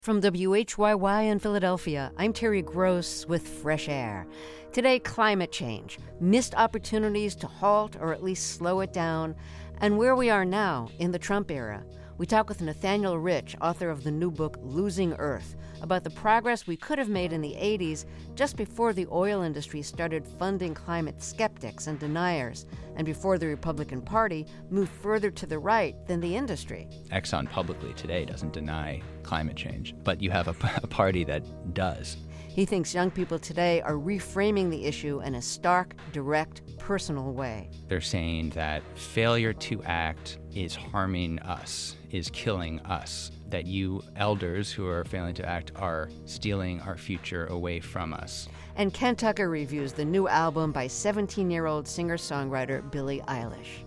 From WHYY in Philadelphia, I'm Terry Gross with Fresh Air. Today, climate change, missed opportunities to halt or at least slow it down, and where we are now in the Trump era. We talk with Nathaniel Rich, author of the new book Losing Earth, about the progress we could have made in the 80s just before the oil industry started funding climate skeptics and deniers, and before the Republican Party moved further to the right than the industry. Exxon publicly today doesn't deny climate change, but you have a party that does. He thinks young people today are reframing the issue in a stark, direct, personal way. They're saying that failure to act is harming us, is killing us, that you elders who are failing to act are stealing our future away from us. And Ken Tucker reviews the new album by 17-year-old singer-songwriter Billie Eilish.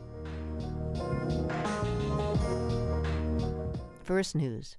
First News.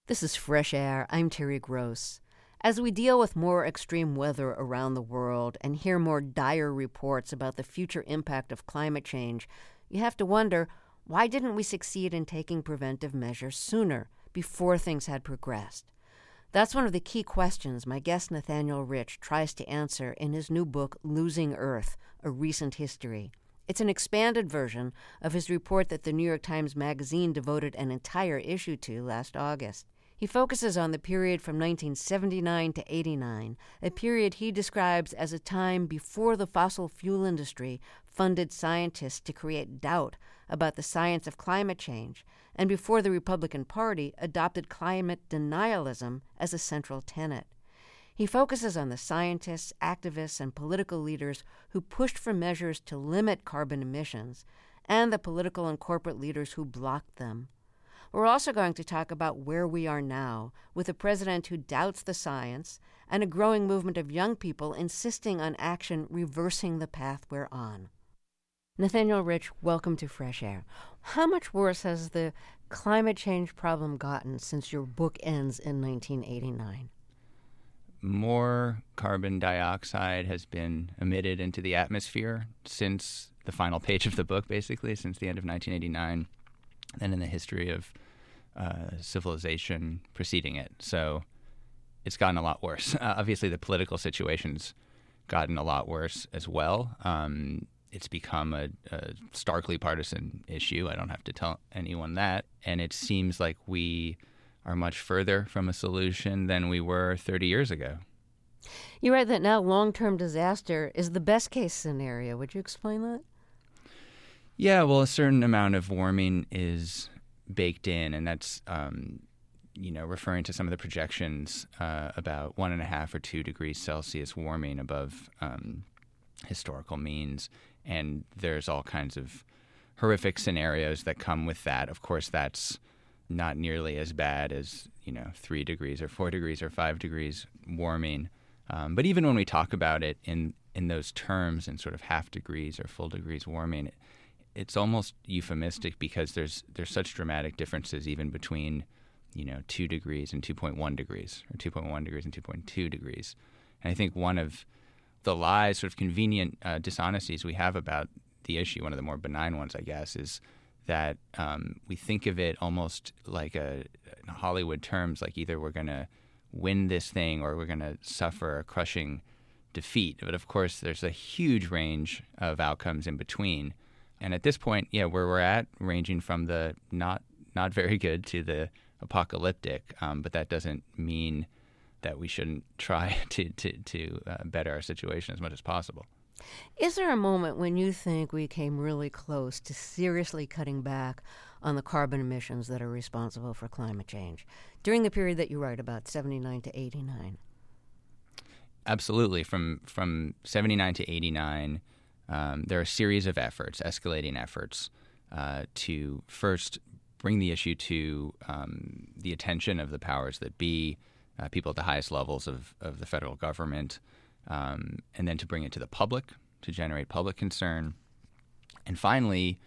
This is Fresh Air. I'm Terry Gross. As we deal with more extreme weather around the world and hear more dire reports about the future impact of climate change, you have to wonder, why didn't we succeed in taking preventive measures sooner, before things had progressed? That's one of the key questions my guest Nathaniel Rich tries to answer in his new book, Losing Earth, A Recent History. It's an expanded version of his report that the New York Times Magazine devoted an entire issue to last August. He focuses on the period from 1979 to 89, a period he describes as a time before the fossil fuel industry funded scientists to create doubt about the science of climate change, and before the Republican Party adopted climate denialism as a central tenet. He focuses on the scientists, activists, and political leaders who pushed for measures to limit carbon emissions, and the political and corporate leaders who blocked them. We're also going to talk about where we are now, with a president who doubts the science and a growing movement of young people insisting on action reversing the path we're on. Nathaniel Rich, welcome to Fresh Air. How much worse has the climate change problem gotten since your book ends in 1989? More carbon dioxide has been emitted into the atmosphere since the final page of the book, basically, since the end of 1989, than in the history of civilization preceding it. So it's gotten a lot worse. Obviously, the political situation's gotten a lot worse as well. It's become a starkly partisan issue. I don't have to tell anyone that. And it seems like we are much further from a solution than we were 30 years ago. You write that now long-term disaster is the best-case scenario. Would you explain that? Yeah, well, a certain amount of warming is baked in, and that's, referring to some of the projections about 1.5 or 2 degrees Celsius warming above historical means. And there's all kinds of horrific scenarios that come with that. Of course, that's not nearly as bad as, 3 degrees or 4 degrees or 5 degrees warming. But even when we talk about it in those terms, in sort of half degrees or full degrees warming, it's almost euphemistic because there's such dramatic differences even between, 2 degrees and 2.1 degrees, or 2.1 degrees and 2.2 degrees. And I think one of the lies, sort of convenient dishonesties we have about the issue, one of the more benign ones, I guess, is that we think of it almost like in Hollywood terms, like either we're going to win this thing or we're going to suffer a crushing defeat. But of course, there's a huge range of outcomes in between. And at this point, where we're at, ranging from the not very good to the apocalyptic, but that doesn't mean that we shouldn't try to better our situation as much as possible. Is there a moment when you think we came really close to seriously cutting back on the carbon emissions that are responsible for climate change during the period that you write about, 79 to 89? Absolutely. From 79 to 89, there are a series of efforts, escalating efforts, to first bring the issue to the attention of the powers that be, people at the highest levels of the federal government, and then to bring it to the public, to generate public concern. And finally,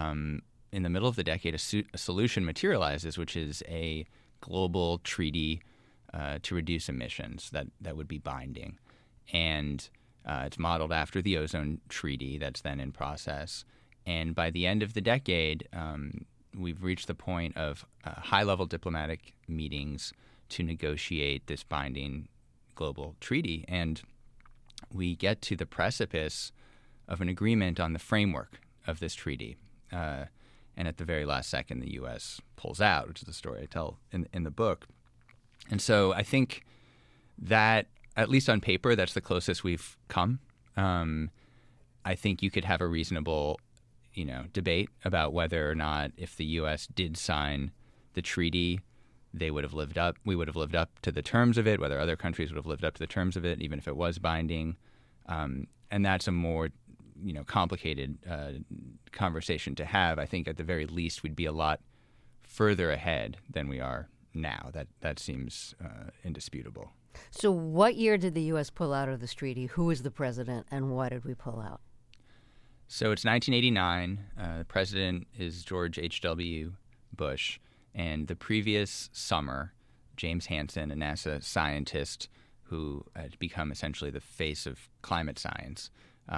in the middle of the decade, a solution materializes, which is a global treaty to reduce emissions that would be binding. And it's modeled after the Ozone Treaty that's then in process. And by the end of the decade, we've reached the point of high-level diplomatic meetings to negotiate this binding global treaty. And we get to the precipice of an agreement on the framework of this treaty. And at the very last second, the U.S. pulls out, which is the story I tell in the book. And so I think that, at least on paper, that's the closest we've come. I think you could have a reasonable, debate about whether or not, if the U.S. did sign the treaty, we would have lived up to the terms of it, whether other countries would have lived up to the terms of it, even if it was binding. And that's a more, complicated conversation to have. I think at the very least we'd be a lot further ahead than we are now. That seems indisputable. So what year did the U.S. pull out of this treaty? Who was the president, and why did we pull out? So it's 1989. The president is George H.W. Bush. And the previous summer, James Hansen, a NASA scientist who had become essentially the face of climate science,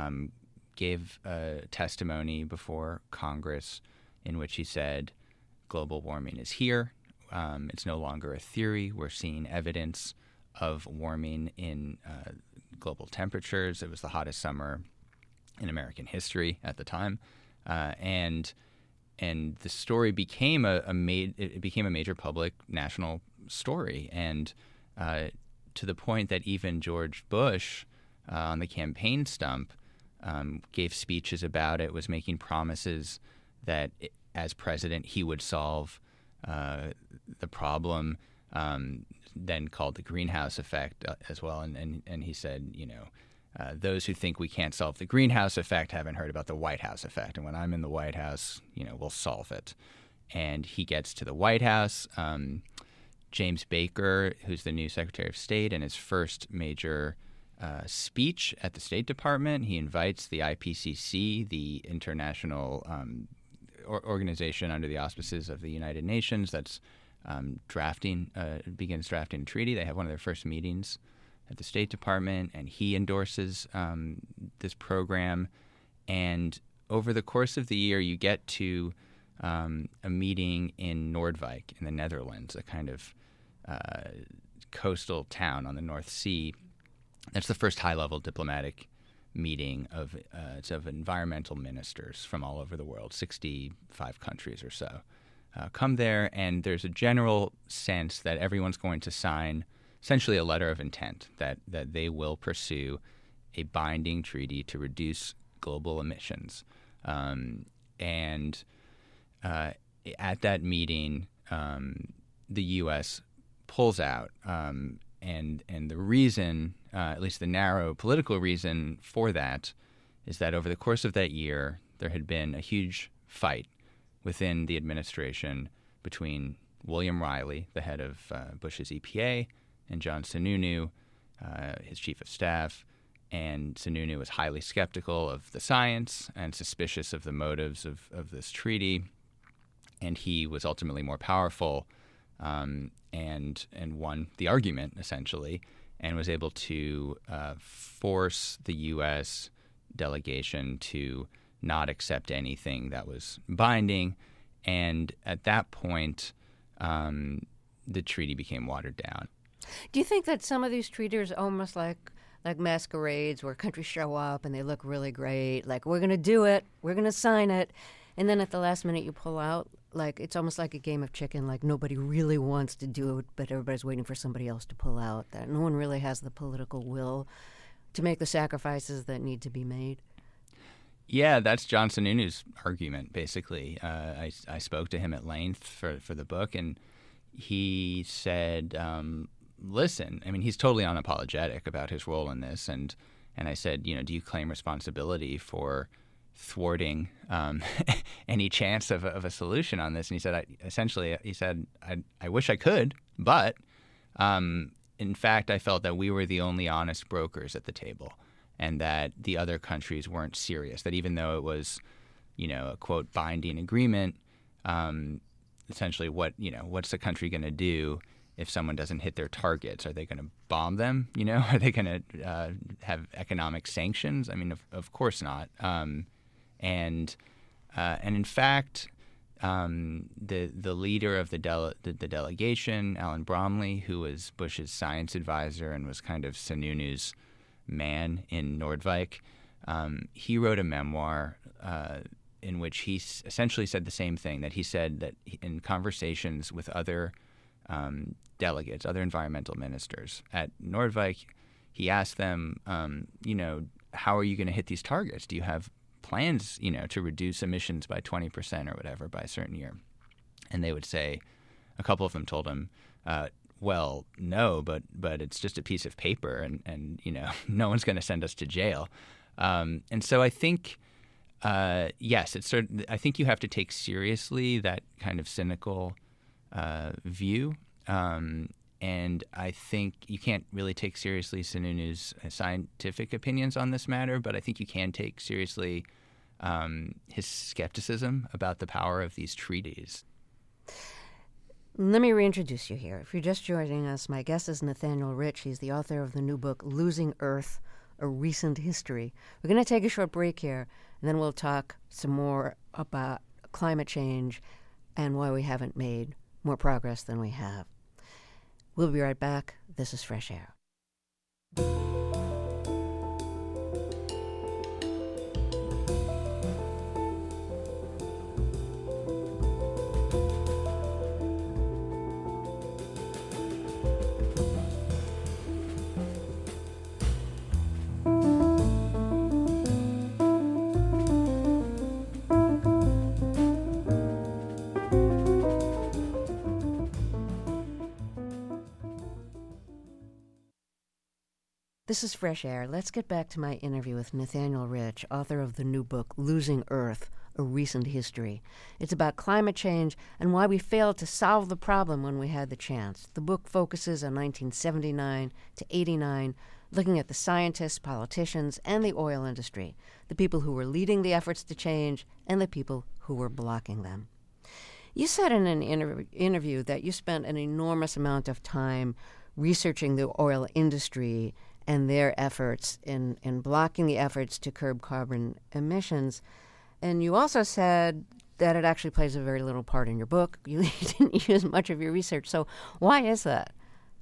gave a testimony before Congress in which he said, global warming is here. It's no longer a theory. We're seeing evidence of warming in global temperatures. It was the hottest summer in American history at the time, and the story became a major public national story, and to the point that even George Bush on the campaign stump gave speeches about it, was making promises that as president he would solve the problem, then called the greenhouse effect as well. And he said, those who think we can't solve the greenhouse effect haven't heard about the White House effect. And when I'm in the White House, we'll solve it. And he gets to the White House. James Baker, who's the new Secretary of State, in his first major speech at the State Department, he invites the IPCC, the international organization under the auspices of the United Nations that's begins drafting a treaty. They have one of their first meetings at the State Department, and he endorses this program. And over the course of the year, you get to a meeting in Noordwijk in the Netherlands, a kind of coastal town on the North Sea. That's the first high-level diplomatic meeting of environmental ministers from all over the world, 65 countries or so. Come there, and there's a general sense that everyone's going to sign essentially a letter of intent that they will pursue a binding treaty to reduce global emissions. And at that meeting, the U.S. pulls out, and the reason, at least the narrow political reason for that, is that over the course of that year, there had been a huge fight within the administration between William Riley, the head of Bush's EPA, and John Sununu, his chief of staff. And Sununu was highly skeptical of the science and suspicious of the motives of this treaty. And he was ultimately more powerful and won the argument, essentially, and was able to force the U.S. delegation to not accept anything that was binding. And at that point, the treaty became watered down. Do you think that some of these treaties are almost like masquerades where countries show up and they look really great, like, we're going to do it, we're going to sign it, and then at the last minute you pull out? Like, it's almost like a game of chicken, like nobody really wants to do it, but everybody's waiting for somebody else to pull out, that no one really has the political will to make the sacrifices that need to be made. Yeah, that's John Sununu's argument, basically. I spoke to him at length for the book, and he said, listen, I mean, he's totally unapologetic about his role in this, and I said, do you claim responsibility for thwarting any chance of a solution on this? And he said, I wish I could, but in fact, I felt that we were the only honest brokers at the table, and that the other countries weren't serious, that even though it was, a, quote, binding agreement, essentially what's the country going to do if someone doesn't hit their targets? Are they going to bomb them? Are they going to have economic sanctions? I mean, of course not. And in fact, the leader of the delegation, Alan Bromley, who was Bush's science advisor and was kind of Sununu's man in Noordwijk, he wrote a memoir in which he essentially said the same thing, that he said that in conversations with other delegates, other environmental ministers at Noordwijk, he asked them, how are you going to hit these targets? Do you have plans, to reduce emissions by 20% or whatever by a certain year? And they would say, a couple of them told him, well, no, but it's just a piece of paper, and no one's going to send us to jail. And so I think, yes, I think you have to take seriously that kind of cynical view. And I think you can't really take seriously Sununu's scientific opinions on this matter, but I think you can take seriously his skepticism about the power of these treaties. Let me reintroduce you here. If you're just joining us, my guest is Nathaniel Rich. He's the author of the new book, Losing Earth, A Recent History. We're going to take a short break here, and then we'll talk some more about climate change and why we haven't made more progress than we have. We'll be right back. This is Fresh Air. This is Fresh Air. Let's get back to my interview with Nathaniel Rich, author of the new book, Losing Earth, A Recent History. It's about climate change and why we failed to solve the problem when we had the chance. The book focuses on 1979 to 89, looking at the scientists, politicians, and the oil industry, the people who were leading the efforts to change and the people who were blocking them. You said in an interview that you spent an enormous amount of time researching the oil industry and their efforts in blocking the efforts to curb carbon emissions. And you also said that it actually plays a very little part in your book. You didn't use much of your research. So why is that?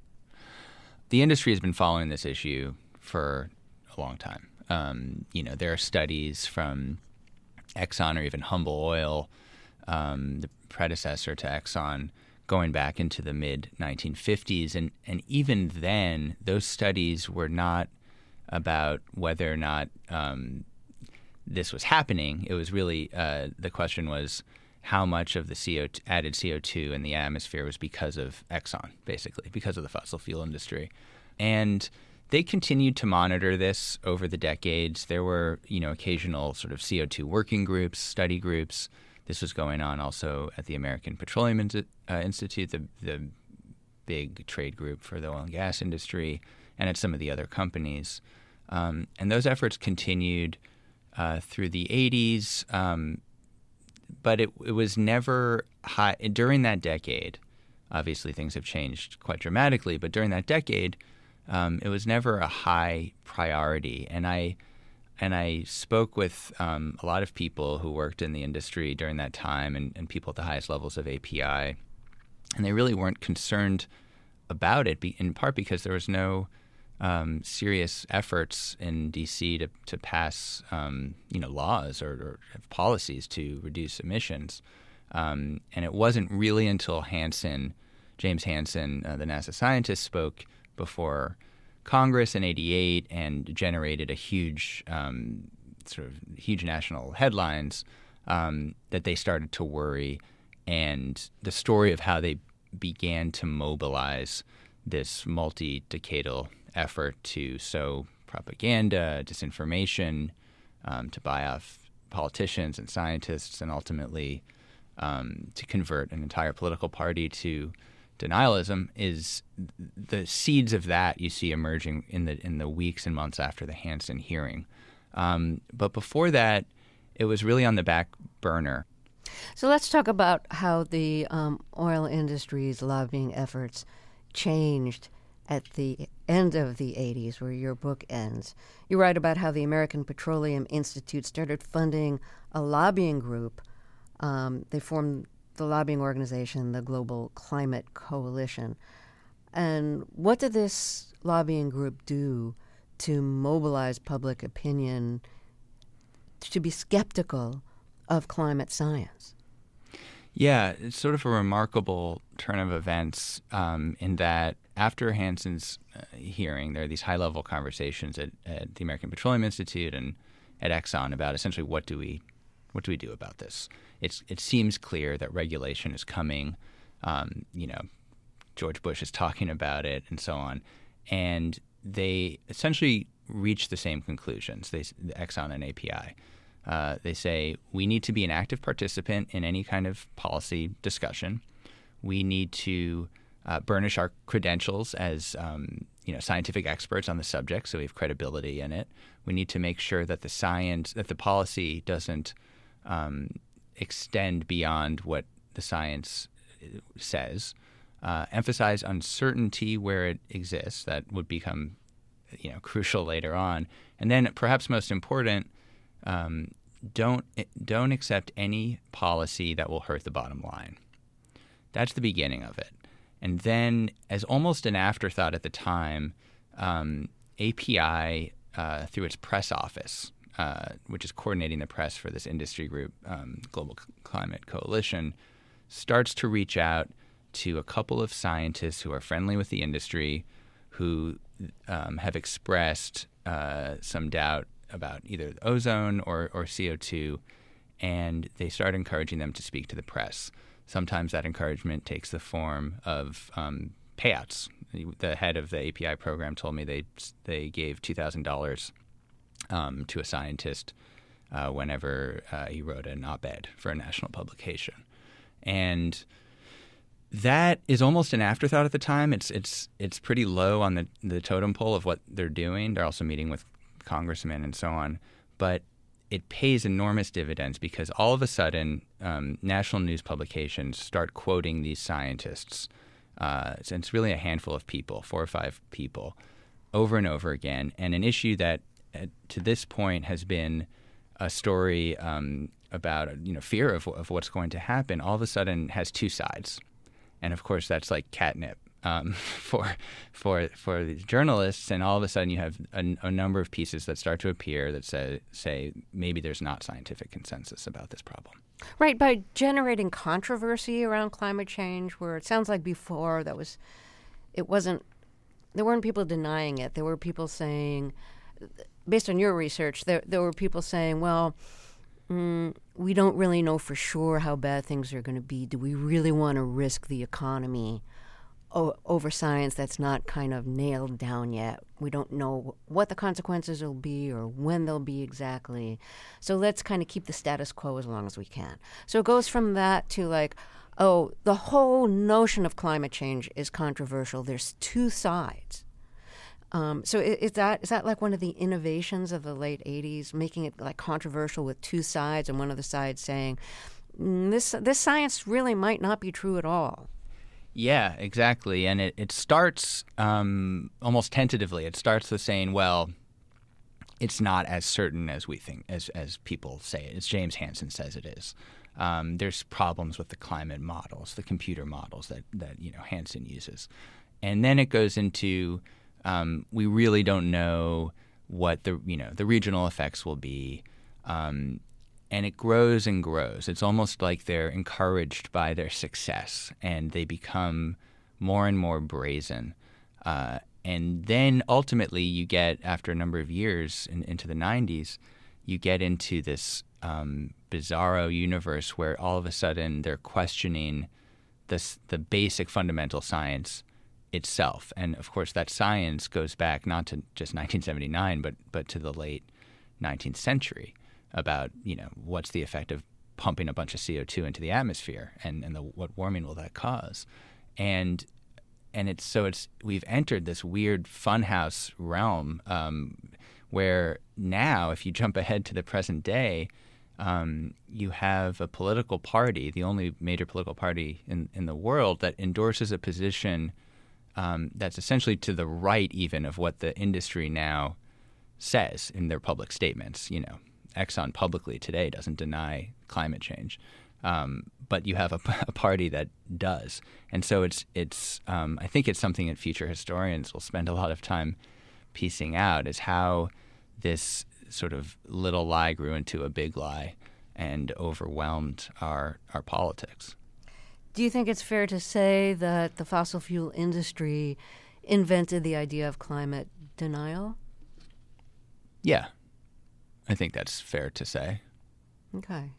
The industry has been following this issue for a long time. There are studies from Exxon or even Humble Oil, the predecessor to Exxon, going back into the mid-1950s. And even then, those studies were not about whether or not this was happening. It was really the question was how much of the added CO2 in the atmosphere was because of Exxon, basically, because of the fossil fuel industry. And they continued to monitor this over the decades. There were, occasional sort of CO2 working groups, study groups. This was going on also at the American Petroleum Institute, the big trade group for the oil and gas industry, and at some of the other companies. And those efforts continued through the 80s, but it was never high. During that decade, obviously things have changed quite dramatically, but during that decade, it was never a high priority. And I spoke with a lot of people who worked in the industry during that time and people at the highest levels of API, and they really weren't concerned about it, in part because there was no serious efforts in D.C. to pass laws or have policies to reduce emissions. And it wasn't really until James Hansen, the NASA scientist, spoke before Congress in '88 and generated a huge national headlines that they started to worry, and the story of how they began to mobilize this multi-decadal effort to sow propaganda, disinformation, to buy off politicians and scientists, and ultimately to convert an entire political party to denialism, is the seeds of that you see emerging in the weeks and months after the Hansen hearing. But before that, it was really on the back burner. So let's talk about how the oil industry's lobbying efforts changed at the end of the 80s, where your book ends. You write about how the American Petroleum Institute started funding a lobbying group. They formed the lobbying organization, the Global Climate Coalition. And what did this lobbying group do to mobilize public opinion to be skeptical of climate science? Yeah, it's sort of a remarkable turn of events in that after Hansen's hearing, there are these high-level conversations at the American Petroleum Institute and at Exxon about essentially what do we do about this. It seems clear that regulation is coming. George Bush is talking about it, and so on. And they essentially reach the same conclusions. Exxon and API. They say we need to be an active participant in any kind of policy discussion. We need to burnish our credentials as scientific experts on the subject, so we have credibility in it. We need to make sure that the policy doesn't extend beyond what the science says. emphasize uncertainty where it exists. That would become, crucial later on. And then, perhaps most important, don't accept any policy that will hurt the bottom line. That's the beginning of it. And then, as almost an afterthought at the time, API, through its press office, which is coordinating the press for this industry group, Global Climate Coalition, starts to reach out to a couple of scientists who are friendly with the industry, who have expressed some doubt about either ozone or CO2, and they start encouraging them to speak to the press. Sometimes that encouragement takes the form of payouts. The head of the API program told me they gave $2,000 to a scientist whenever he wrote an op-ed for a national publication. And that is almost an afterthought at the time. It's pretty low on the totem pole of what they're doing. They're also meeting with congressmen and so on. But it pays enormous dividends because all of a sudden national news publications start quoting these scientists. So it's really a handful of people, 4 or 5 people, over and over again. And an issue that to this point has been a story about fear of what's going to happen, all of a sudden has 2 sides. And of course, that's like catnip for the journalists. And all of a sudden, you have a number of pieces that start to appear that say maybe there's not scientific consensus about this problem. Right, by generating controversy around climate change, where it sounds like before there weren't people denying it. There were people saying, based on your research, there were people saying, well, we don't really know for sure how bad things are going to be. Do we really want to risk the economy over science that's not kind of nailed down yet? We don't know what the consequences will be or when they'll be exactly. So let's kind of keep the status quo as long as we can. So it goes from that to like, oh, the whole notion of climate change is controversial. There's 2 sides. So is that like one of the innovations of the late 80s, making it like controversial with 2 sides, and one of the sides saying this science really might not be true at all? Yeah, exactly. And it starts almost tentatively. It starts with saying, well, it's not as certain as we think, as people say it. As James Hansen says it is. There's problems with the climate models, the computer models that Hansen uses. And then it goes into we really don't know what the regional effects will be, and it grows and grows. It's almost like they're encouraged by their success, and they become more and more brazen. And then ultimately, you get, after a number of years into the 90s, you get into this bizarro universe where all of a sudden they're questioning the basic fundamental science itself. And of course, that science goes back not to just 1979, but to the late 19th century about, what's the effect of pumping a bunch of CO2 into the atmosphere and what warming will that cause. And we've entered this weird funhouse realm where now, if you jump ahead to the present day, you have a political party, the only major political party in the world, that endorses a position that's essentially to the right even of what the industry now says in their public statements. Exxon publicly today doesn't deny climate change, but you have a party that does. And so it's I think it's something that future historians will spend a lot of time piecing out, is how this sort of little lie grew into a big lie and overwhelmed our politics. Do you think it's fair to say that the fossil fuel industry invented the idea of climate denial? Yeah, I think that's fair to say. Okay.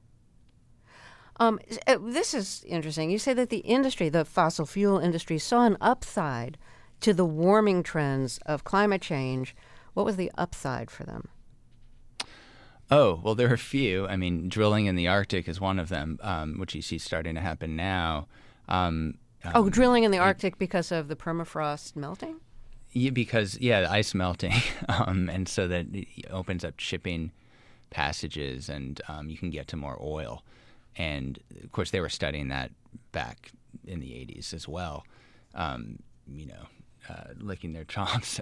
This is interesting. You say that the industry, the fossil fuel industry, saw an upside to the warming trends of climate change. What was the upside for them? Oh, well, there are a few. I mean, drilling in the Arctic is one of them, which you see starting to happen now. Drilling in the Arctic because of the permafrost melting? Yeah, the ice melting, and so that it opens up shipping passages, and you can get to more oil. And, of course, they were studying that back in the 80s as well. licking their chops,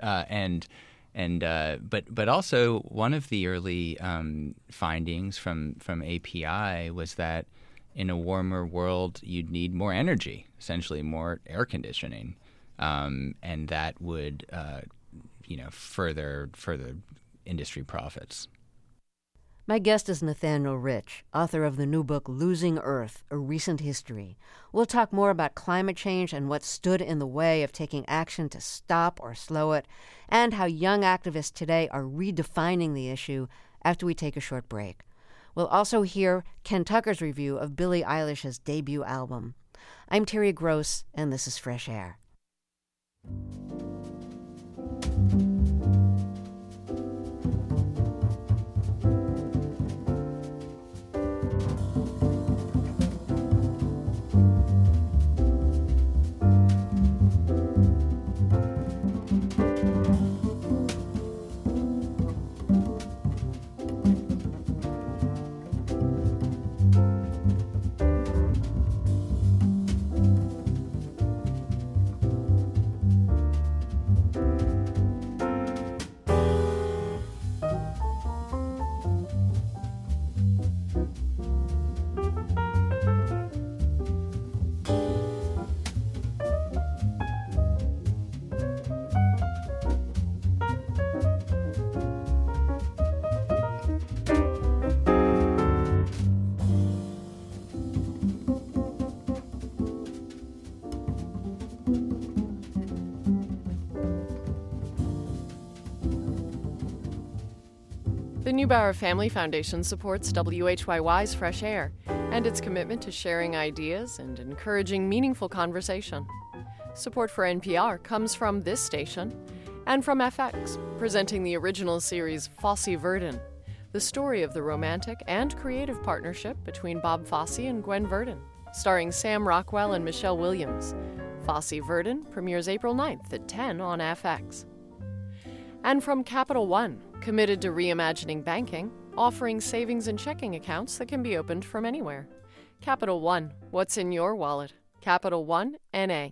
but also one of the early findings from API was that in a warmer world you'd need more energy, essentially more air conditioning, and that would further industry profits. My guest is Nathaniel Rich, author of the new book Losing Earth, A Recent History. We'll talk more about climate change and what stood in the way of taking action to stop or slow it, and how young activists today are redefining the issue after we take a short break. We'll also hear Ken Tucker's review of Billie Eilish's debut album. I'm Terry Gross, and this is Fresh Air. The Neubauer Family Foundation supports WHYY's Fresh Air and its commitment to sharing ideas and encouraging meaningful conversation. Support for NPR comes from this station and from FX, presenting the original series Fosse Verdon, the story of the romantic and creative partnership between Bob Fosse and Gwen Verdon, starring Sam Rockwell and Michelle Williams. Fosse Verdon premieres April 9th at 10 on FX. And from Capital One, committed to reimagining banking, offering savings and checking accounts that can be opened from anywhere. Capital One, what's in your wallet? Capital One, N.A.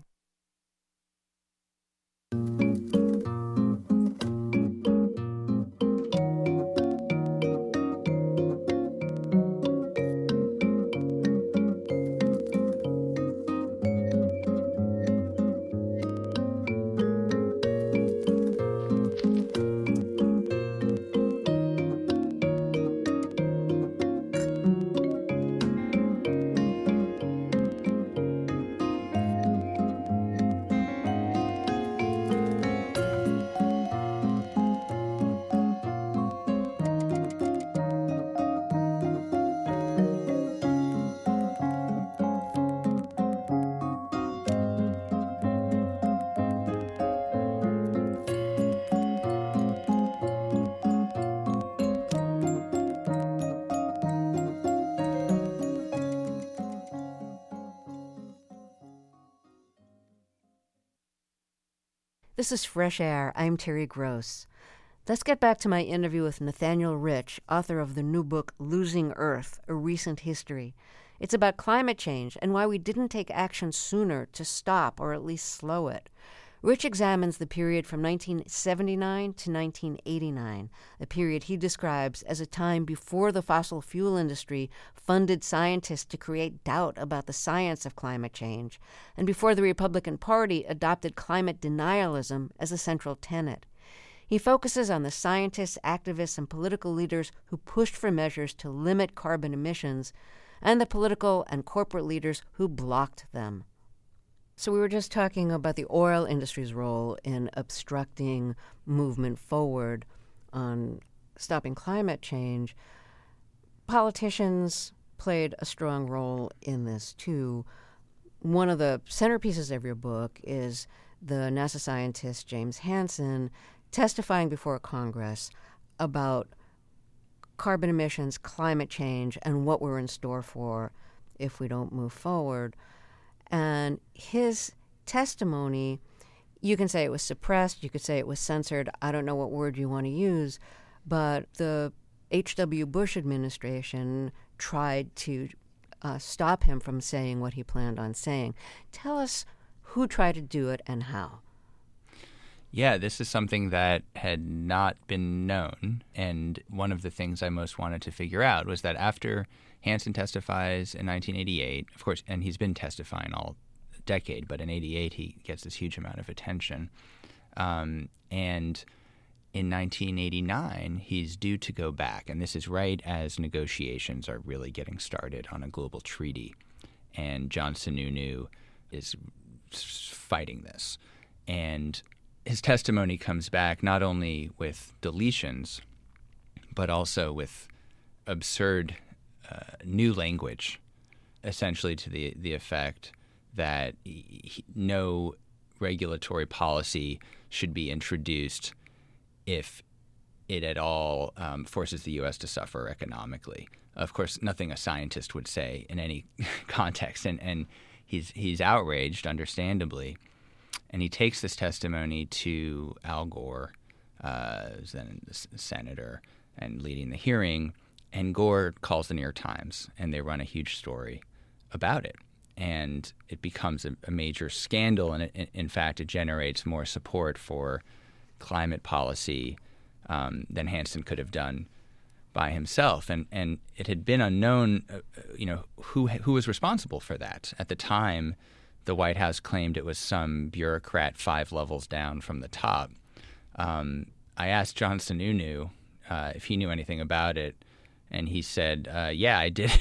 This is Fresh Air. I'm Terry Gross. Let's get back to my interview with Nathaniel Rich, author of the new book Losing Earth, A Recent History. It's about climate change and why we didn't take action sooner to stop or at least slow it. Rich examines the period from 1979 to 1989, a period he describes as a time before the fossil fuel industry funded scientists to create doubt about the science of climate change, and before the Republican Party adopted climate denialism as a central tenet. He focuses on the scientists, activists, and political leaders who pushed for measures to limit carbon emissions, and the political and corporate leaders who blocked them. So we were just talking about the oil industry's role in obstructing movement forward on stopping climate change. Politicians played a strong role in this, too. One of the centerpieces of your book is the NASA scientist James Hansen testifying before Congress about carbon emissions, climate change, and what we're in store for if we don't move forward. And his testimony, you can say it was suppressed, you could say it was censored, I don't know what word you want to use, but the H.W. Bush administration tried to stop him from saying what he planned on saying. Tell us who tried to do it and how? Yeah, this is something that had not been known. And one of the things I most wanted to figure out was that after Hansen testifies in 1988, of course, and he's been testifying all decade, but in 88 he gets this huge amount of attention. And in 1989, he's due to go back. And this is right as negotiations are really getting started on a global treaty. And John Sununu is fighting this. And his testimony comes back not only with deletions, but also with absurd new language, essentially to the effect that no regulatory policy should be introduced if it at all forces the U.S. to suffer economically. Of course, nothing a scientist would say in any context, and he's outraged, understandably. And he takes this testimony to Al Gore, who's then the senator and leading the hearing, and Gore calls the New York Times, and they run a huge story about it. And it becomes a major scandal, and in fact, it generates more support for climate policy than Hansen could have done by himself. And it had been unknown, who was responsible for that. At the time, the White House claimed it was some bureaucrat 5 levels down from the top. I asked John Sununu if he knew anything about it, and he said, yeah, I did.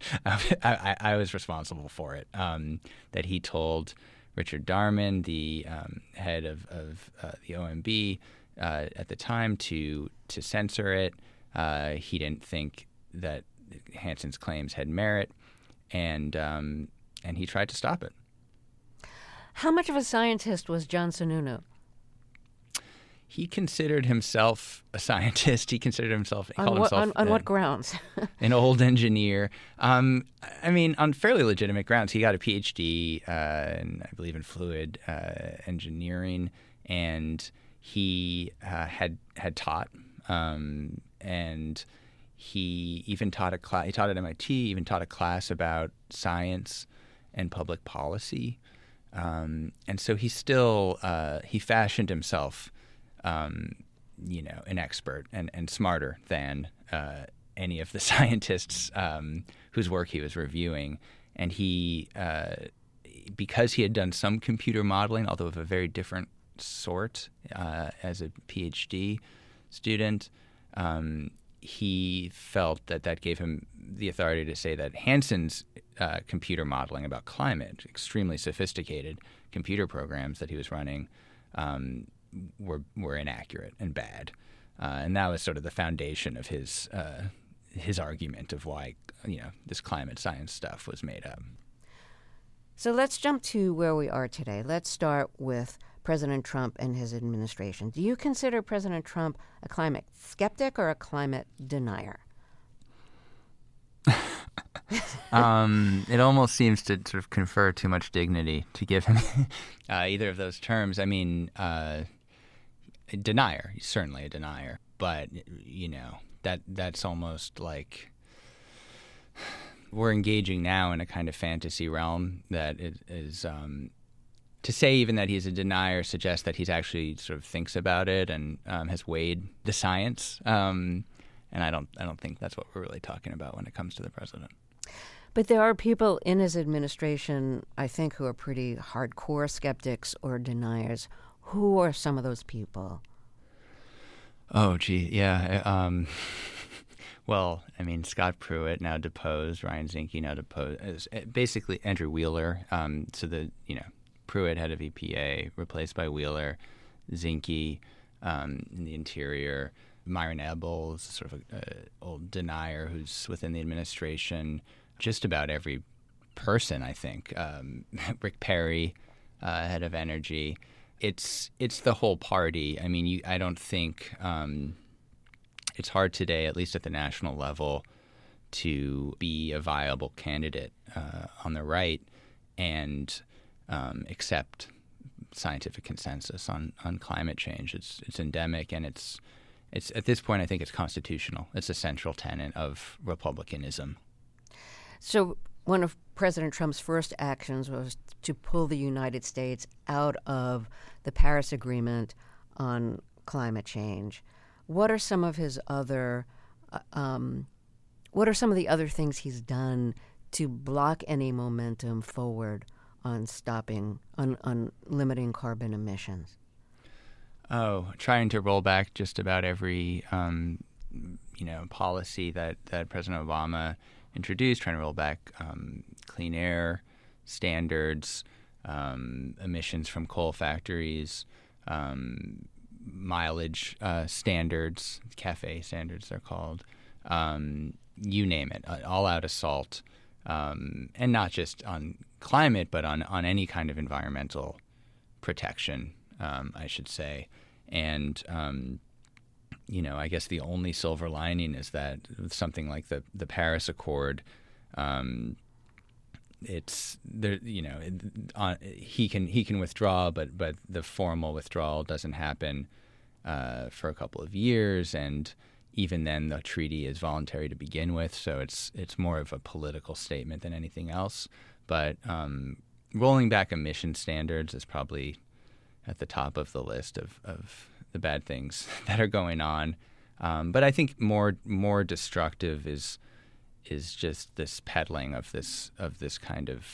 I was responsible for it. That he told Richard Darman, the head of the OMB at the time, to censor it. He didn't think that Hansen's claims had merit, and he tried to stop it. How much of a scientist was John Sununu? He considered himself a scientist. He considered himself. On what grounds? An old engineer. On fairly legitimate grounds. He got a PhD, I believe, in fluid engineering, and he had taught, and he even taught a class. He taught at MIT. Even taught a class about science and public policy. And so he still he fashioned himself, an expert and smarter than any of the scientists whose work he was reviewing. And he, because he had done some computer modeling, although of a very different sort as a PhD student, he felt that gave him the authority to say that Hansen's computer modeling about climate, extremely sophisticated computer programs that he was running, were inaccurate and bad, and that was sort of the foundation of his argument of why this climate science stuff was made up. So let's jump to where we are today. Let's start with President Trump and his administration. Do you consider President Trump a climate skeptic or a climate denier? It almost seems to sort of confer too much dignity to give him either of those terms. A denier. He's certainly a denier. But, that's almost like we're engaging now in a kind of fantasy realm that is to say even that he's a denier suggests that he's actually sort of thinks about it and has weighed the science. And I don't think that's what we're really talking about when it comes to the president. But there are people in his administration, I think, who are pretty hardcore skeptics or deniers. Who are some of those people? Oh, gee, yeah. Well, Scott Pruitt, now deposed, Ryan Zinke, now deposed. Basically, Andrew Wheeler. Pruitt, head of EPA, replaced by Wheeler. Zinke in the Interior. Myron Ebels, sort of an old denier who's within the administration. Just about every person, I think. Rick Perry, head of Energy. It's the whole party. I don't think it's hard today, at least at the national level, to be a viable candidate on the right and accept scientific consensus on climate change. It's endemic, and it's at this point, I think it's constitutional. It's a central tenet of republicanism. So one of President Trump's first actions was to pull the United States out of the Paris Agreement on climate change. What are some of his other what are some of the other things he's done to block any momentum forward on limiting carbon emissions? Oh, trying to roll back just about every policy that President Obama introduced, trying to roll back clean air standards, emissions from coal factories, mileage standards, CAFE standards they're called, you name it, all-out assault, and not just on climate, but on any kind of environmental protection, I should say. And I guess the only silver lining is that with something like the Paris Accord, it's there. He can withdraw, but the formal withdrawal doesn't happen for a couple of years, and even then, the treaty is voluntary to begin with. So it's more of a political statement than anything else. But rolling back emission standards is probably at the top of the list of the bad things that are going on. But I think more destructive is just this peddling of this kind of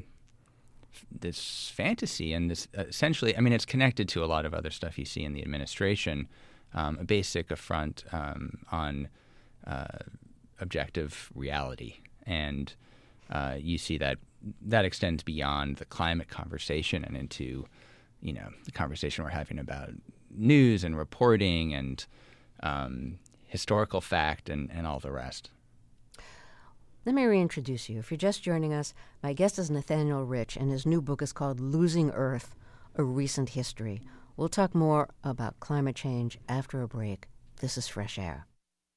this fantasy and this essentially. I mean, it's connected to a lot of other stuff you see in the administration. A basic affront on objective reality, and you see that extends beyond the climate conversation and into the conversation we're having about news and reporting and historical fact and all the rest. Let me reintroduce you. If you're just joining us, my guest is Nathaniel Rich, and his new book is called Losing Earth, A Recent History. We'll talk more about climate change after a break. This is Fresh Air.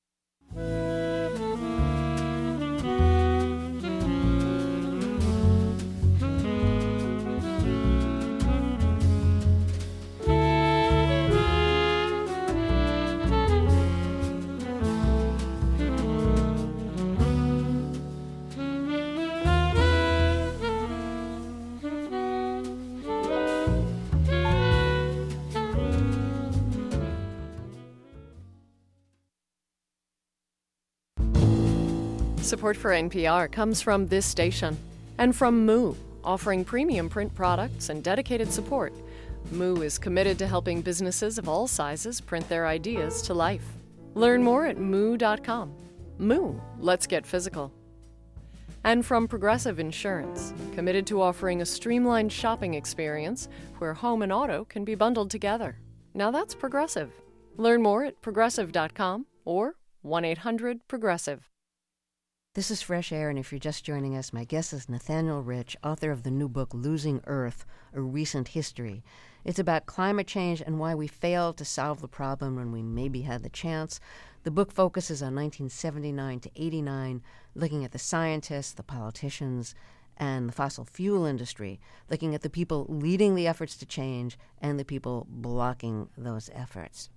Support for NPR comes from this station and from Moo, offering premium print products and dedicated support. Moo is committed to helping businesses of all sizes print their ideas to life. Learn more at moo.com. Moo, let's get physical. And from Progressive Insurance, committed to offering a streamlined shopping experience where home and auto can be bundled together. Now that's Progressive. Learn more at progressive.com or 1-800-PROGRESSIVE. This is Fresh Air, and if you're just joining us, my guest is Nathaniel Rich, author of the new book, Losing Earth, A Recent History. It's about climate change and why we failed to solve the problem when we maybe had the chance. The book focuses on 1979 to 89, looking at the scientists, the politicians, and the fossil fuel industry, looking at the people leading the efforts to change and the people blocking those efforts.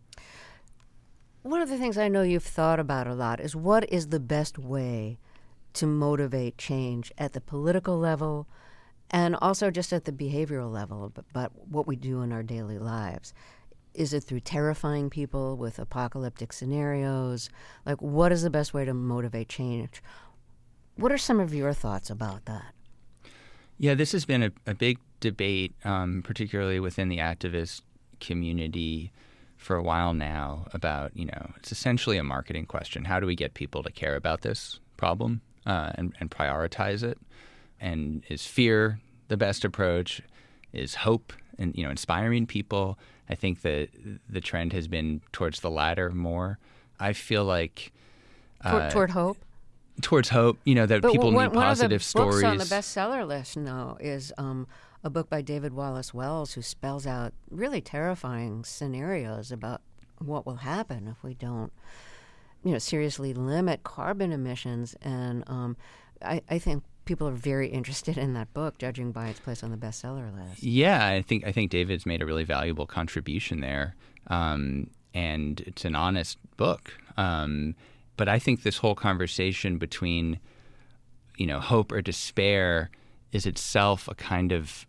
One of the things I know you've thought about a lot is what is the best way to motivate change at the political level and also just at the behavioral level, but what we do in our daily lives. Is it through terrifying people with apocalyptic scenarios? Like, what is the best way to motivate change? What are some of your thoughts about that? Yeah, this has been a big debate, particularly within the activist community for a while now about, it's essentially a marketing question. How do we get people to care about this problem and prioritize it? And is fear the best approach? Is hope and, inspiring people? I think that the trend has been towards the latter more. I feel like... Toward hope? Towards hope, that people need positive stories. One of the books on the bestseller list now is a book by David Wallace Wells, who spells out really terrifying scenarios about what will happen if we don't, seriously limit carbon emissions. And I think people are very interested in that book, judging by its place on the bestseller list. Yeah, I think David's made a really valuable contribution there, and it's an honest book. But I think this whole conversation between hope or despair is itself a kind of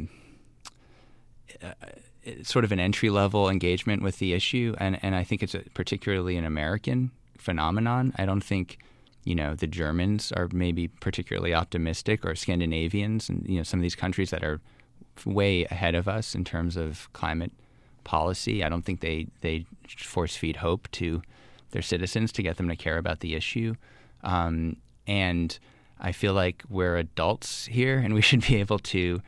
sort of an entry-level engagement with the issue, and I think it's particularly an American phenomenon. I don't think, the Germans are maybe particularly optimistic, or Scandinavians, and some of these countries that are way ahead of us in terms of climate policy. I don't think they force-feed hope to their citizens to get them to care about the issue. And I feel like we're adults here, and we should be able to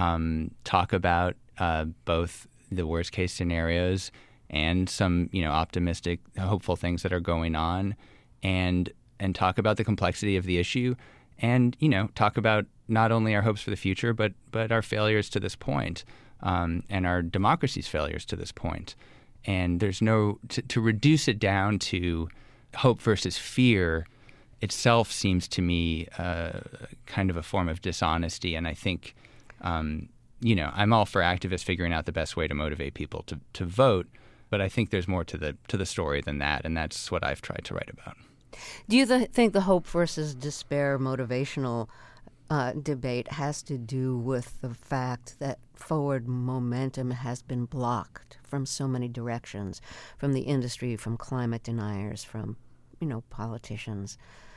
talk about both the worst-case scenarios and some, optimistic, hopeful things that are going on, and talk about the complexity of the issue, and talk about not only our hopes for the future, but our failures to this point, and our democracy's failures to this point. And there's to reduce it down to hope versus fear itself seems to me kind of a form of dishonesty. And I think, I'm all for activists figuring out the best way to motivate people to vote, but I think there's more to the story than that, and that's what I've tried to write about. Do you think the hope versus despair motivational debate has to do with the fact that forward momentum has been blocked from so many directions, from the industry, from climate deniers, from politicians,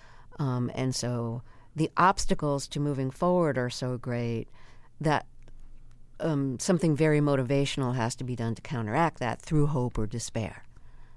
and so the obstacles to moving forward are so great that something very motivational has to be done to counteract that through hope or despair?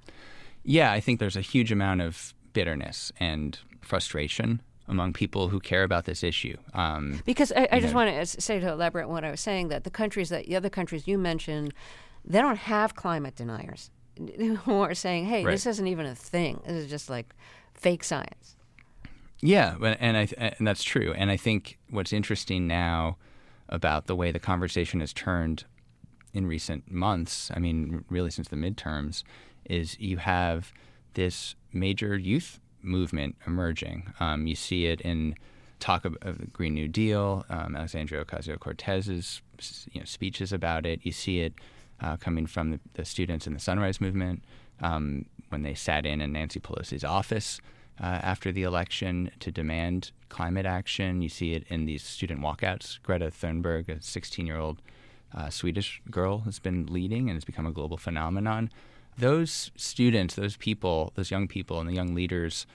Yeah, I think there's a huge amount of bitterness and frustration among people who care about this issue. Because I just want to say, to elaborate on what I was saying, that the other countries you mentioned, they don't have climate deniers who are saying, hey, right. This isn't even a thing. This is just like fake science. Yeah, and that's true. And I think what's interesting now about the way the conversation has turned in recent months, I mean, really since the midterms, is you have this major youth movement emerging. You see it in talk of the Green New Deal, Alexandria Ocasio-Cortez's speeches about it. You see it coming from the students in the Sunrise Movement when they sat in Nancy Pelosi's office after the election to demand climate action. You see it in these student walkouts. Greta Thunberg, a 16-year-old Swedish girl, has been leading and has become a global phenomenon. Those students, those people, those young people and the young leaders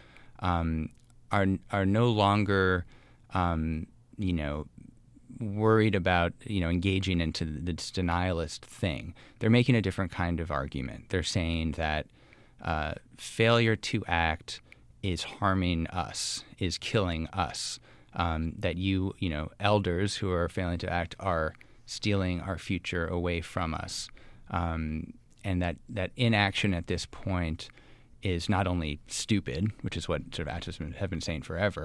are no longer, worried about, engaging into this denialist thing. They're making a different kind of argument. They're saying that failure to act is harming us, is killing us, that elders who are failing to act are stealing our future away from us. And that inaction at this point is not only stupid, which is what sort of activists have been saying forever,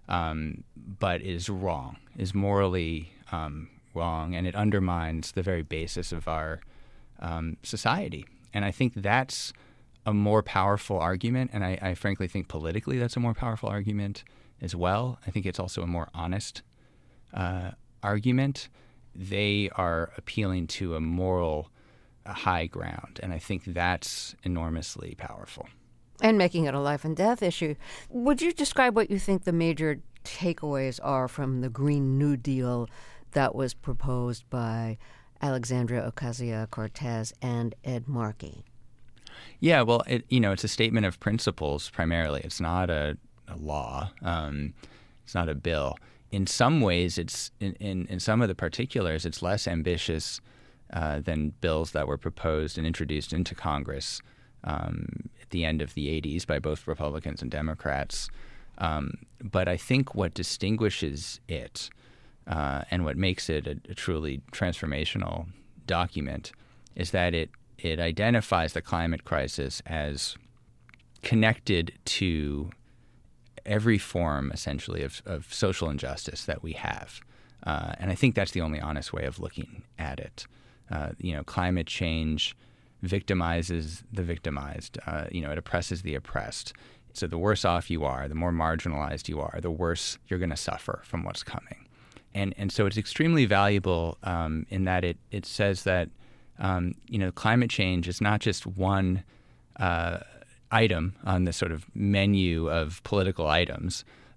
but is wrong, is morally wrong, and it undermines the very basis of our society. And I think that's a more powerful argument, and I frankly think politically that's a more powerful argument as well. I think it's also a more honest argument. They are appealing to a moral high ground, and I think that's enormously powerful. And making it a life and death issue. Would you describe what you think the major takeaways are from the Green New Deal that was proposed by Alexandria Ocasio-Cortez and Ed Markey? Yeah, well, it's a statement of principles primarily. It's not a law. It's not a bill. In some ways, it's in some of the particulars, it's less ambitious than bills that were proposed and introduced into Congress at the end of the 80s by both Republicans and Democrats. But I think what distinguishes it and what makes it a truly transformational document is that it identifies the climate crisis as connected to every form, essentially, of social injustice that we have. And I think that's the only honest way of looking at it. Climate change victimizes the victimized. It oppresses the oppressed. So the worse off you are, the more marginalized you are, the worse you're going to suffer from what's coming. And so it's extremely valuable in that it says that climate change is not just one item on this sort of menu of political items,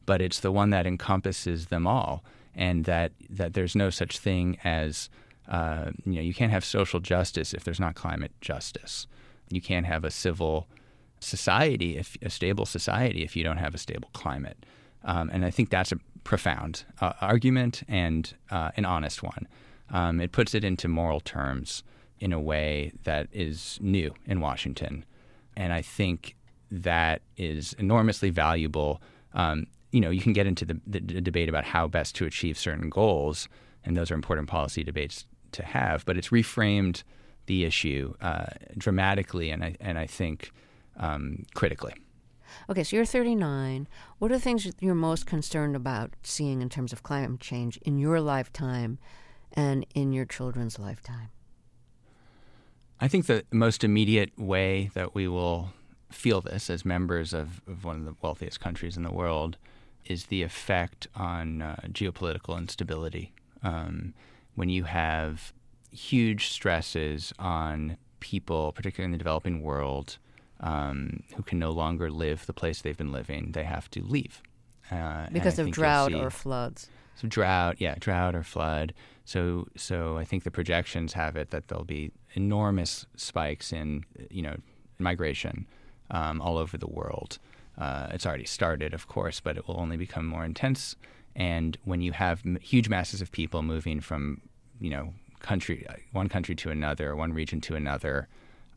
but it's the one that encompasses them all, and that there's no such thing as you can't have social justice if there's not climate justice. You can't have a civil society, a stable society, if you don't have a stable climate. And I think that's a profound argument and an honest one. It puts it into moral terms in a way that is new in Washington. And I think that is enormously valuable. You can get into the debate about how best to achieve certain goals, and those are important policy debates to have. But it's reframed the issue dramatically, and I think critically. Okay, so you're 39. What are the things you're most concerned about seeing in terms of climate change in your lifetime and in your children's lifetime? I think the most immediate way that we will feel this as members of one of the wealthiest countries in the world is the effect on geopolitical instability. When you have huge stresses on people, particularly in the developing world, who can no longer live the place they've been living, they have to leave. Because of drought or floods. So drought or flood. So I think the projections have it that there'll be enormous spikes in migration all over the world. It's already started, of course, but it will only become more intense. And when you have huge masses of people moving from one country to another, one region to another,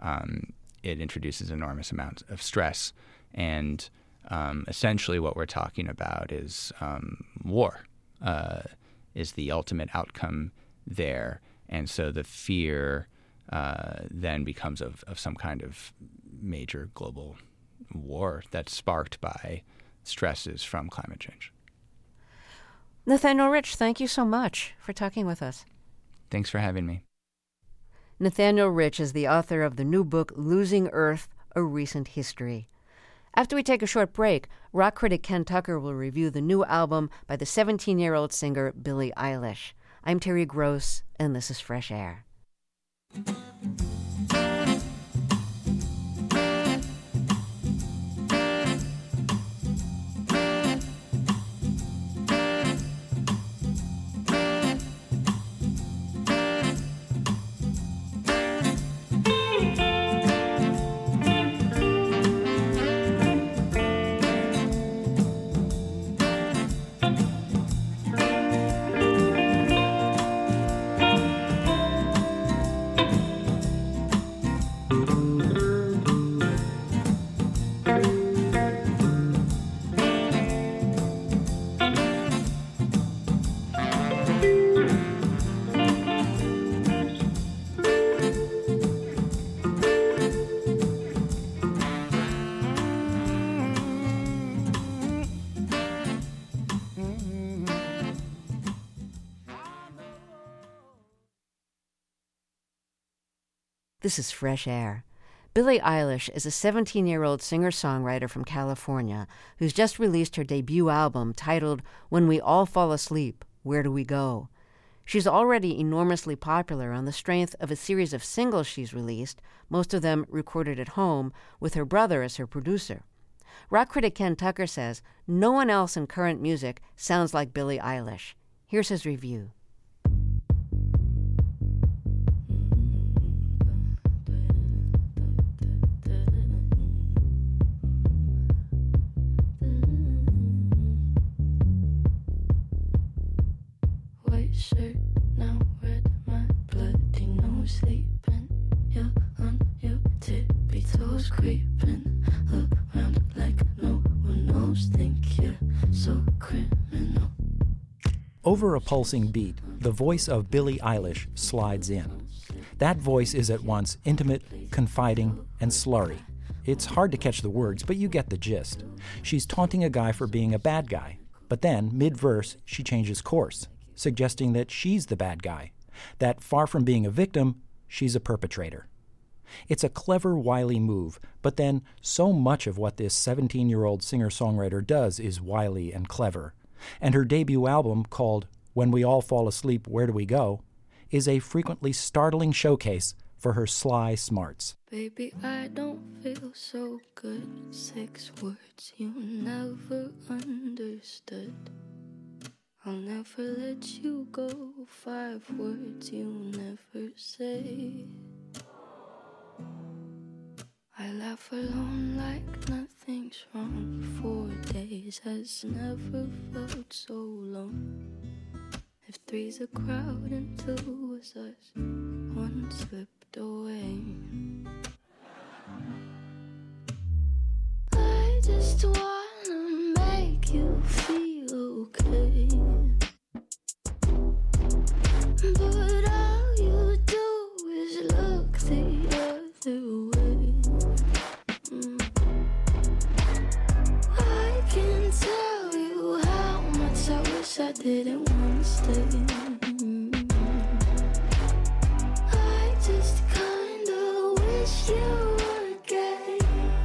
it introduces enormous amounts of stress. And essentially what we're talking about is war is the ultimate outcome there. And so the fear then becomes of some kind of major global war that's sparked by stresses from climate change. Nathaniel Rich, thank you so much for talking with us. Thanks for having me. Nathaniel Rich is the author of the new book, Losing Earth, A Recent History. After we take a short break, rock critic Ken Tucker will review the new album by the 17-year-old singer Billie Eilish. I'm Terry Gross, and this is Fresh Air. This is Fresh Air. Billie Eilish is a 17-year-old singer-songwriter from California who's just released her debut album titled When We All Fall Asleep, Where Do We Go? She's already enormously popular on the strength of a series of singles she's released, most of them recorded at home, with her brother as her producer. Rock critic Ken Tucker says no one else in current music sounds like Billie Eilish. Here's his review. Shirt now red, my bloody nose sleeping. You're on your tippy toes, creeping around like no one knows. Think you're so criminal. Over a pulsing beat, the voice of Billie Eilish slides in. That voice is at once intimate, confiding, and slurry. It's hard to catch the words, but you get the gist. She's taunting a guy for being a bad guy, but then, mid-verse, she changes course, suggesting that she's the bad guy, that far from being a victim, she's a perpetrator. It's a clever, wily move, but then so much of what this 17-year-old singer-songwriter does is wily and clever. And her debut album, called When We All Fall Asleep, Where Do We Go?, is a frequently startling showcase for for her sly smarts. Baby, I don't feel so good. 6 words you never understood. I'll never let you go. 5 words you never say. I laugh alone like nothing's wrong. 4 days has never felt so long. If 3's a crowd and 2 was us, 1 slipped away. I just wanna make you feel okay, but all you do is look the other way. I can tell you how much I wish I didn't want to stay. I just kinda wish you were gay.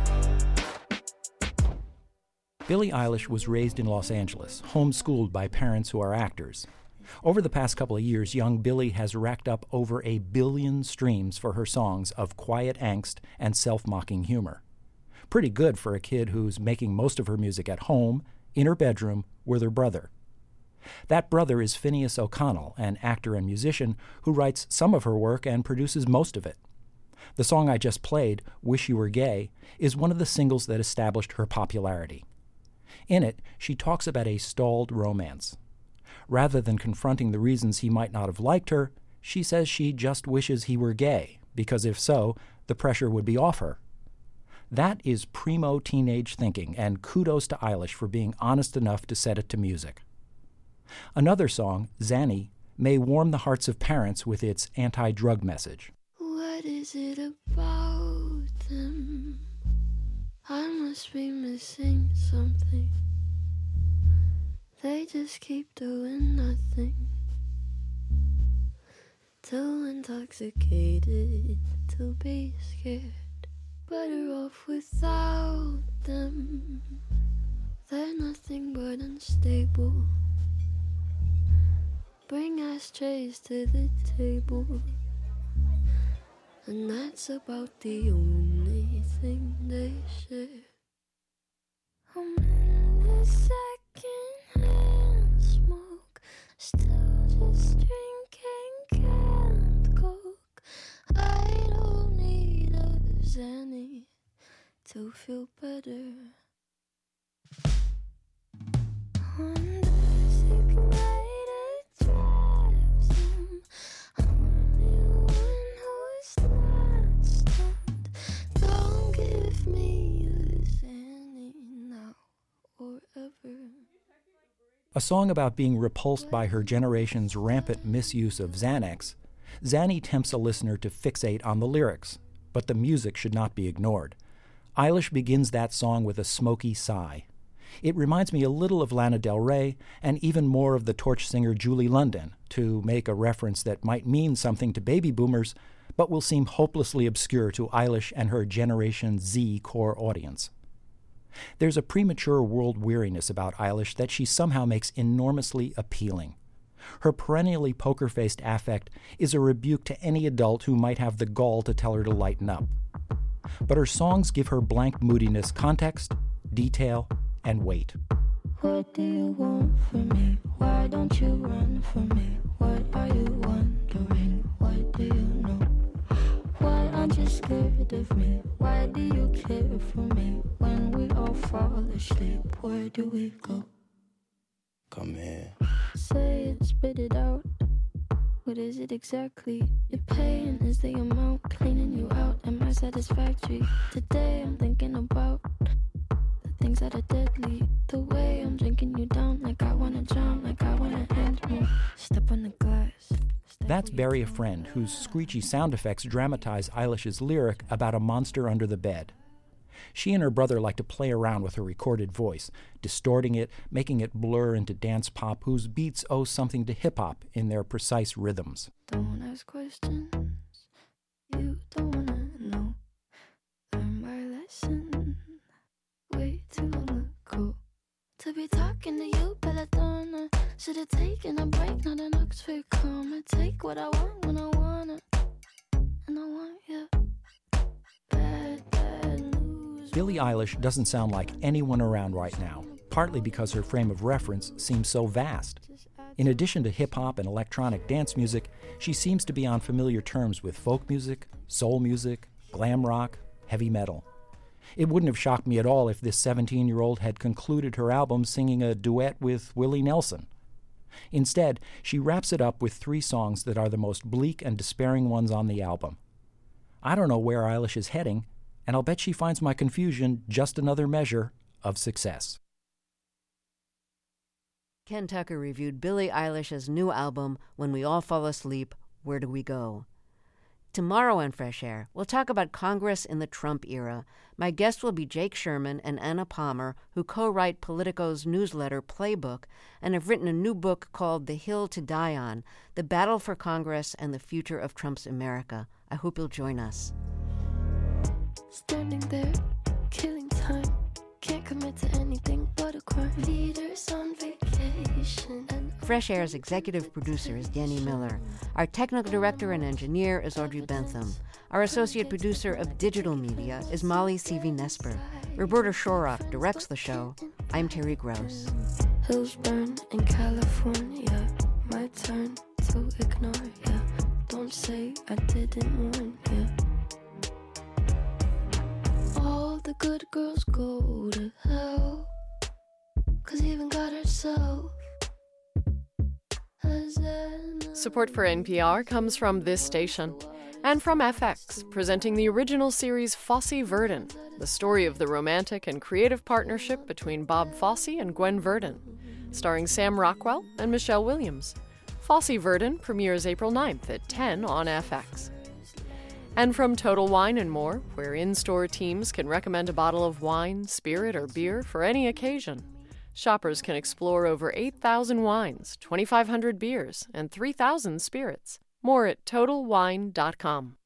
Billie Eilish was raised in Los Angeles, homeschooled by parents who are actors. Over the past couple of years, young Billie has racked up over 1 billion streams for her songs of quiet angst and self-mocking humor. Pretty good for a kid who's making most of her music at home, in her bedroom, with her brother. That brother is Phineas O'Connell, an actor and musician who writes some of her work and produces most of it. The song I just played, Wish You Were Gay, is one of the singles that established her popularity. In it, she talks about a stalled romance. Rather than confronting the reasons he might not have liked her, she says she just wishes he were gay, because if so, the pressure would be off her. That is primo teenage thinking, and kudos to Eilish for being honest enough to set it to music. Another song, Zanny, may warm the hearts of parents with its anti-drug message. What is it about them? I must be missing something. They just keep doing nothing. Too intoxicated to be scared. Better off without them. They're nothing but unstable. Bring ashtrays to the table, and that's about the only thing they share. I'm in the second-hand smoke, still just drinking canned Coke. I don't need a Zanny to feel better. On designated drives, I'm the one who's not stunned. Don't give me a Zanny now or ever. A song about being repulsed by her generation's rampant misuse of Xanax, Zanny tempts a listener to fixate on the lyrics, but the music should not be ignored. Eilish begins that song with a smoky sigh. It reminds me a little of Lana Del Rey and even more of the Torch singer Julie London, to make a reference that might mean something to baby boomers, but will seem hopelessly obscure to Eilish and her Generation Z core audience. There's a premature world weariness about Eilish that she somehow makes enormously appealing. Her perennially poker-faced affect is a rebuke to any adult who might have the gall to tell her to lighten up. But her songs give her blank moodiness context, detail, and weight. What do you want from me? Why don't you run from me? What are you wondering? What do you know? Why aren't you scared of me? Why do you care for me? When we all fall asleep, where do we go? Come here. Say it, spit it out. What is it exactly? Your pain is the amount cleaning you out. Am I satisfactory? Today I'm thinking about the things that are deadly. The way I'm drinking you down, like I wanna drown, like I wanna end me. Step on the glass. That's Bury a Friend, whose screechy sound effects dramatize Eilish's lyric about a monster under the bed. She and her brother like to play around with her recorded voice, distorting it, making it blur into dance pop whose beats owe something to hip-hop in their precise rhythms. Don't ask questions you don't wanna know. Learn my lesson way too long ago. To be talking to you, Belladonna. Should've taken a break, not an Oxford comma. Take what I want when I want it, and I want Billie Eilish doesn't sound like anyone around right now, partly because her frame of reference seems so vast. In addition to hip-hop and electronic dance music, she seems to be on familiar terms with folk music, soul music, glam rock, heavy metal. It wouldn't have shocked me at all if this 17-year-old had concluded her album singing a duet with Willie Nelson. Instead, she wraps it up with 3 songs that are the most bleak and despairing ones on the album. I don't know where Eilish is heading, and I'll bet she finds my confusion just another measure of success. Ken Tucker reviewed Billie Eilish's new album, When We All Fall Asleep, Where Do We Go? Tomorrow on Fresh Air, we'll talk about Congress in the Trump era. My guests will be Jake Sherman and Anna Palmer, who co-write Politico's newsletter Playbook and have written a new book called The Hill to Die On, The Battle for Congress and the Future of Trump's America. I hope you'll join us. Standing there, killing time. Can't commit to anything but a crime. Leaders on vacation. Fresh Air's executive producer is Danny Miller. Our technical director and engineer is Audrey Bentham. Our associate producer of digital media is Molly Seavey-Nesper. Roberta Shorrock directs the show. I'm Terry Gross. Hills burn in California. My turn to ignore ya. Don't say I didn't warn ya. All the good girls go to hell, 'cause even God herself has Support for NPR comes from this station and from FX, presenting the original series Fosse Verdon, the story of the romantic and creative partnership between Bob Fosse and Gwen Verdon, starring Sam Rockwell and Michelle Williams. Fosse Verdon premieres April 9th at 10 on FX. And from Total Wine & More, where in-store teams can recommend a bottle of wine, spirit, or beer for any occasion. Shoppers can explore over 8,000 wines, 2,500 beers, and 3,000 spirits. More at TotalWine.com.